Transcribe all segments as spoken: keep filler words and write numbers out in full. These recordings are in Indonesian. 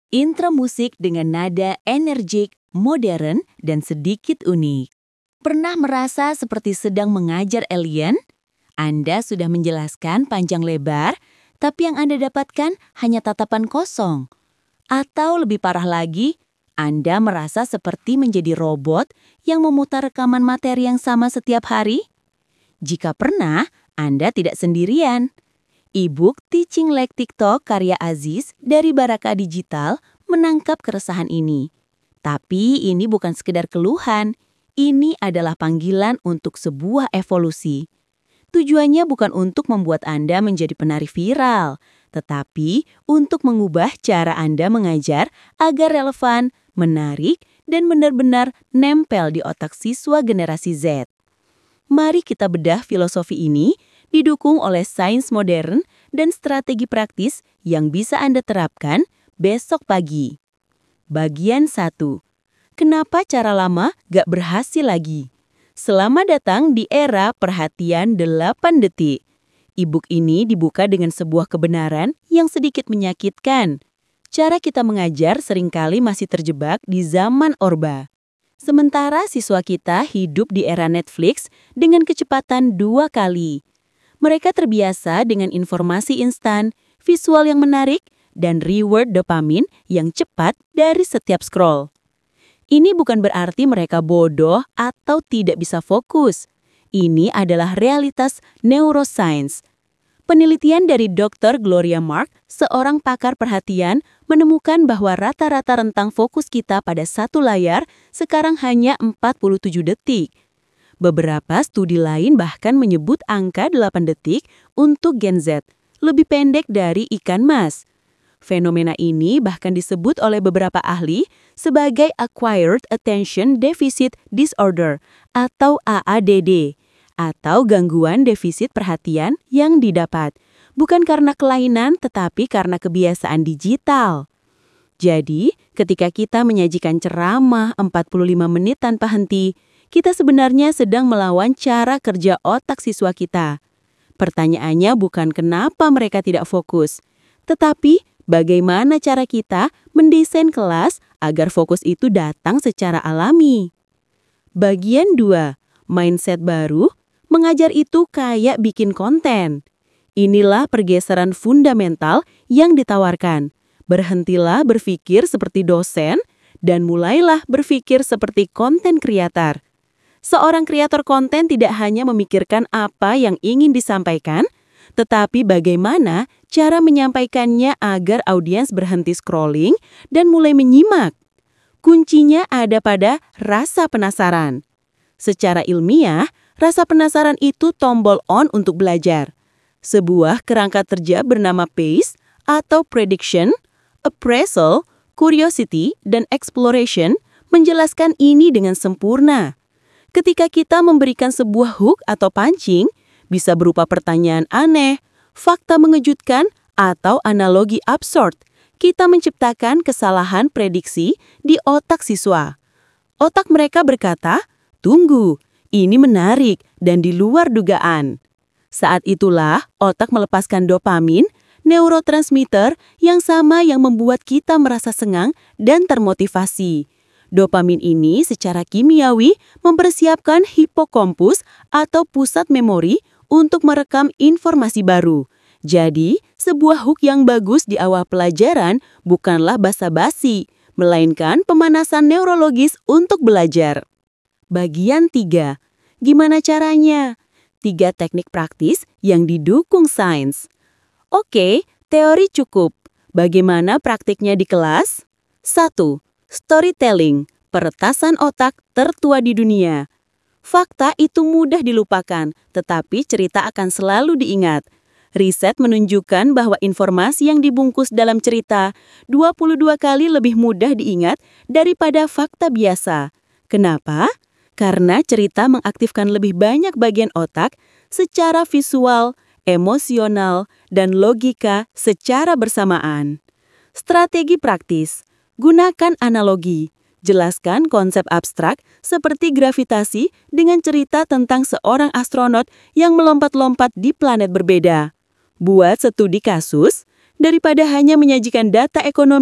Intro musik dengan nada energik, modern, dan sedikit unik. Pernah merasa seperti sedang mengajar alien? Anda sudah menjelaskan panjang lebar, tapi yang Anda dapatkan hanya tatapan kosong. Atau lebih parah lagi, Anda merasa seperti menjadi robot yang memutar rekaman materi yang sama setiap hari? Jika pernah, Anda tidak sendirian. E-book Teaching Like TikTok karya Aziz dari Baraka Digital menangkap keresahan ini. Tapi ini bukan sekedar keluhan, ini adalah panggilan untuk sebuah evolusi. Tujuannya bukan untuk membuat Anda menjadi penari viral, tetapi untuk mengubah cara Anda mengajar agar relevan, menarik, dan benar-benar nempel di otak siswa generasi Z. Mari kita bedah filosofi ini, didukung oleh sains modern dan strategi praktis yang bisa Anda terapkan besok pagi. Bagian satu. Kenapa cara lama gak berhasil lagi? Selamat datang di era perhatian delapan detik. E-book ini dibuka dengan sebuah kebenaran yang sedikit menyakitkan. Cara kita mengajar seringkali masih terjebak di zaman Orba. Sementara siswa kita hidup di era Netflix dengan kecepatan dua kali. Mereka terbiasa dengan informasi instan, visual yang menarik, dan reward dopamin yang cepat dari setiap scroll. Ini bukan berarti mereka bodoh atau tidak bisa fokus. Ini adalah realitas neuroscience. Penelitian dari dokter Gloria Mark, seorang pakar perhatian, menemukan bahwa rata-rata rentang fokus kita pada satu layar sekarang hanya empat puluh tujuh detik. Beberapa studi lain bahkan menyebut angka delapan detik untuk Gen Z, lebih pendek dari ikan mas. Fenomena ini bahkan disebut oleh beberapa ahli sebagai Acquired Attention Deficit Disorder atau A A D D, atau gangguan defisit perhatian yang didapat, bukan karena kelainan tetapi karena kebiasaan digital. Jadi, ketika kita menyajikan ceramah empat puluh lima menit tanpa henti, kita sebenarnya sedang melawan cara kerja otak siswa kita. Pertanyaannya bukan kenapa mereka tidak fokus, tetapi bagaimana cara kita mendesain kelas agar fokus itu datang secara alami. Bagian dua, mindset baru, mengajar itu kayak bikin konten. Inilah pergeseran fundamental yang ditawarkan. Berhentilah berpikir seperti dosen dan mulailah berpikir seperti konten kreator. Seorang kreator konten tidak hanya memikirkan apa yang ingin disampaikan, tetapi bagaimana cara menyampaikannya agar audiens berhenti scrolling dan mulai menyimak. Kuncinya ada pada rasa penasaran. Secara ilmiah, rasa penasaran itu tombol on untuk belajar. Sebuah kerangka kerja bernama PACE atau Prediction, Appraisal, Curiosity, dan Exploration menjelaskan ini dengan sempurna. Ketika kita memberikan sebuah hook atau pancing, bisa berupa pertanyaan aneh, fakta mengejutkan, atau analogi absurd, kita menciptakan kesalahan prediksi di otak siswa. Otak mereka berkata, tunggu, ini menarik dan di luar dugaan. Saat itulah otak melepaskan dopamin, neurotransmitter yang sama yang membuat kita merasa senang dan termotivasi. Dopamin ini secara kimiawi mempersiapkan hipokampus atau pusat memori untuk merekam informasi baru. Jadi, sebuah hook yang bagus di awal pelajaran bukanlah basa-basi, melainkan pemanasan neurologis untuk belajar. Bagian tiga. Gimana caranya? Tiga teknik praktis yang didukung sains. Oke, teori cukup. Bagaimana praktiknya di kelas? satu. Storytelling, peretasan otak tertua di dunia. Fakta itu mudah dilupakan, tetapi cerita akan selalu diingat. Riset menunjukkan bahwa informasi yang dibungkus dalam cerita dua puluh dua kali lebih mudah diingat daripada fakta biasa. Kenapa? Karena cerita mengaktifkan lebih banyak bagian otak secara visual, emosional, dan logika secara bersamaan. Strategi praktis. Gunakan analogi. Jelaskan konsep abstrak seperti gravitasi dengan cerita tentang seorang astronot yang melompat-lompat di planet berbeda. Buat studi kasus, daripada hanya menyajikan data ekonomi,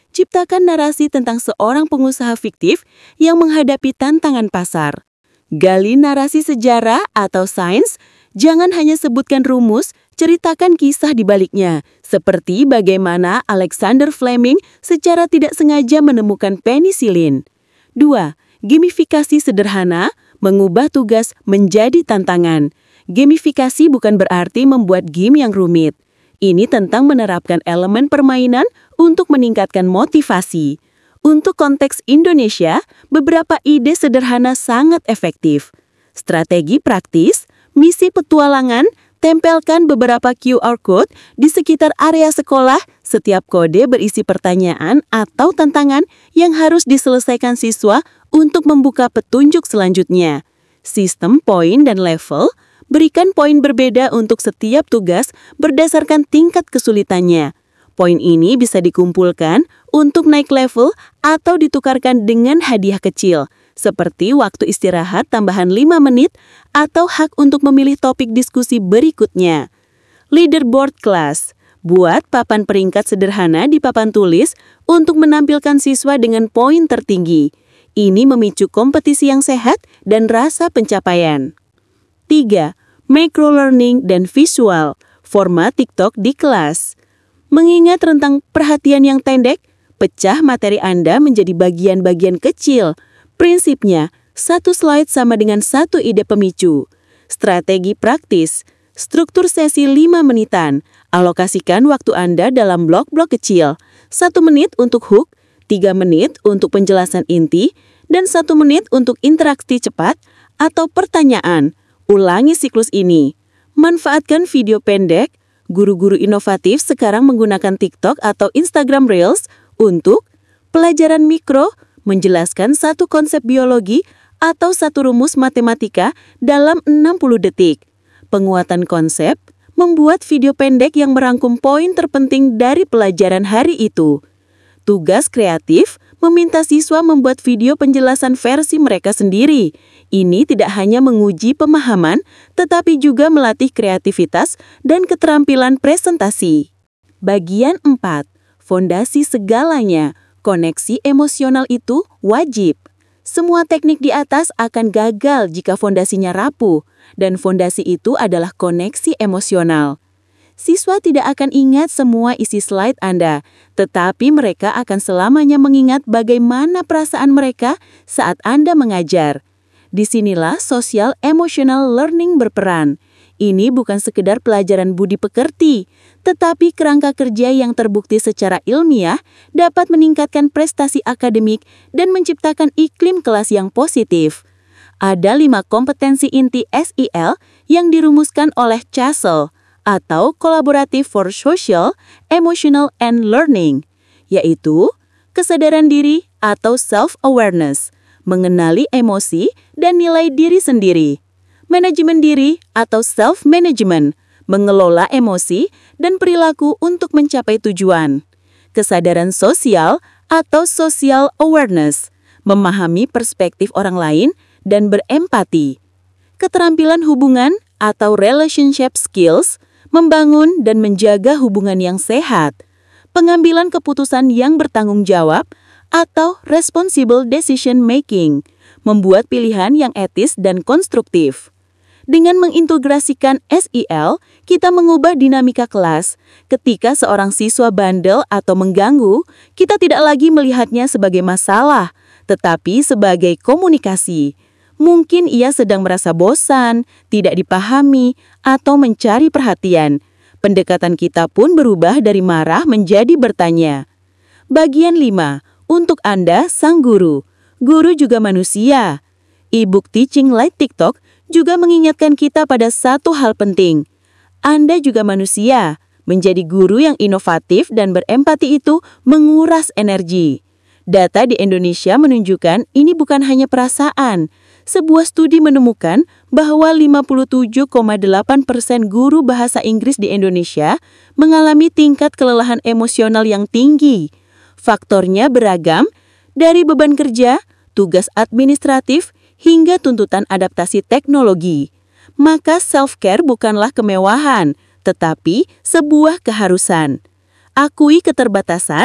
ciptakan narasi tentang seorang pengusaha fiktif yang menghadapi tantangan pasar. Gali narasi sejarah atau sains, jangan hanya sebutkan rumus, ceritakan kisah di baliknya, seperti bagaimana Alexander Fleming secara tidak sengaja menemukan penisilin. dua. Gamifikasi sederhana, mengubah tugas menjadi tantangan. Gamifikasi bukan berarti membuat game yang rumit. Ini tentang menerapkan elemen permainan untuk meningkatkan motivasi. Untuk konteks Indonesia, beberapa ide sederhana sangat efektif. Strategi praktis, misi petualangan, tempelkan beberapa Q R code di sekitar area sekolah. Setiap kode berisi pertanyaan atau tantangan yang harus diselesaikan siswa untuk membuka petunjuk selanjutnya. Sistem poin dan level, berikan poin berbeda untuk setiap tugas berdasarkan tingkat kesulitannya. Poin ini bisa dikumpulkan untuk naik level atau ditukarkan dengan hadiah kecil, seperti waktu istirahat tambahan lima menit atau hak untuk memilih topik diskusi berikutnya. Leaderboard kelas. Buat papan peringkat sederhana di papan tulis untuk menampilkan siswa dengan poin tertinggi. Ini memicu kompetisi yang sehat dan rasa pencapaian. tiga. Microlearning dan visual. Format TikTok di kelas. Mengingat rentang perhatian yang pendek, pecah materi Anda menjadi bagian-bagian kecil. Prinsipnya, satu slide sama dengan satu ide pemicu. Strategi praktis. Struktur sesi lima menitan. Alokasikan waktu Anda dalam blok-blok kecil. satu menit untuk hook, tiga menit untuk penjelasan inti, dan satu menit untuk interaksi cepat atau pertanyaan. Ulangi siklus ini. Manfaatkan video pendek. Guru-guru inovatif sekarang menggunakan TikTok atau Instagram Reels untuk pelajaran mikro, menjelaskan satu konsep biologi atau satu rumus matematika dalam enam puluh detik. Penguatan konsep, membuat video pendek yang merangkum poin terpenting dari pelajaran hari itu. Tugas kreatif, meminta siswa membuat video penjelasan versi mereka sendiri. Ini tidak hanya menguji pemahaman, tetapi juga melatih kreativitas dan keterampilan presentasi. Bagian empat. Fondasi segalanya. Koneksi emosional itu wajib. Semua teknik di atas akan gagal jika fondasinya rapuh, dan fondasi itu adalah koneksi emosional. Siswa tidak akan ingat semua isi slide Anda, tetapi mereka akan selamanya mengingat bagaimana perasaan mereka saat Anda mengajar. Disinilah social emotional learning berperan. Ini bukan sekedar pelajaran budi pekerti, tetapi kerangka kerja yang terbukti secara ilmiah dapat meningkatkan prestasi akademik dan menciptakan iklim kelas yang positif. Ada lima kompetensi inti S E L yang dirumuskan oleh CASEL, atau Collaborative for Social, Emotional, and Learning, yaitu kesadaran diri atau self-awareness, mengenali emosi dan nilai diri sendiri, manajemen diri atau self-management, mengelola emosi dan perilaku untuk mencapai tujuan, kesadaran sosial atau social awareness, memahami perspektif orang lain dan berempati, keterampilan hubungan atau relationship skills, membangun dan menjaga hubungan yang sehat, pengambilan keputusan yang bertanggung jawab, atau responsible decision making, membuat pilihan yang etis dan konstruktif. Dengan mengintegrasikan S E L, kita mengubah dinamika kelas. Ketika seorang siswa bandel atau mengganggu, kita tidak lagi melihatnya sebagai masalah, tetapi sebagai komunikasi. Mungkin ia sedang merasa bosan, tidak dipahami, atau mencari perhatian. Pendekatan kita pun berubah dari marah menjadi bertanya. Bagian lima. Untuk Anda, sang guru. Guru juga manusia. E-book Teaching Like TikTok juga mengingatkan kita pada satu hal penting. Anda juga manusia. Menjadi guru yang inovatif dan berempati itu menguras energi. Data di Indonesia menunjukkan ini bukan hanya perasaan. Sebuah studi menemukan bahwa lima puluh tujuh koma delapan persen guru bahasa Inggris di Indonesia mengalami tingkat kelelahan emosional yang tinggi. Faktornya beragam, dari beban kerja, tugas administratif, hingga tuntutan adaptasi teknologi. Maka self-care bukanlah kemewahan, tetapi sebuah keharusan. Akui keterbatasan,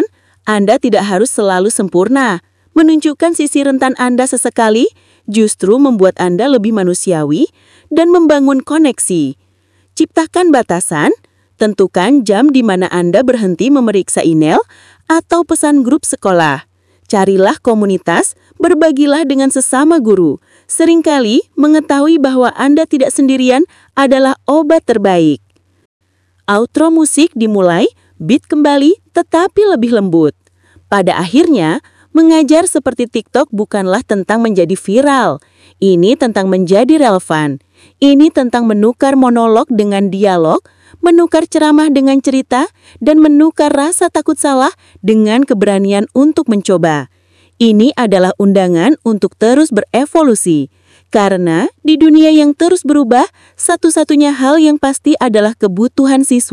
Anda tidak harus selalu sempurna. Menunjukkan sisi rentan Anda sesekali justru membuat Anda lebih manusiawi dan membangun koneksi. Ciptakan batasan, tentukan jam di mana Anda berhenti memeriksa email atau pesan grup sekolah. Carilah komunitas, berbagilah dengan sesama guru. Seringkali mengetahui bahwa Anda tidak sendirian adalah obat terbaik. Outro musik dimulai, beat kembali, tetapi lebih lembut. Pada akhirnya, mengajar seperti TikTok bukanlah tentang menjadi viral. Ini tentang menjadi relevan. Ini tentang menukar monolog dengan dialog, menukar ceramah dengan cerita, dan menukar rasa takut salah dengan keberanian untuk mencoba. Ini adalah undangan untuk terus berevolusi. Karena di dunia yang terus berubah, satu-satunya hal yang pasti adalah kebutuhan siswa.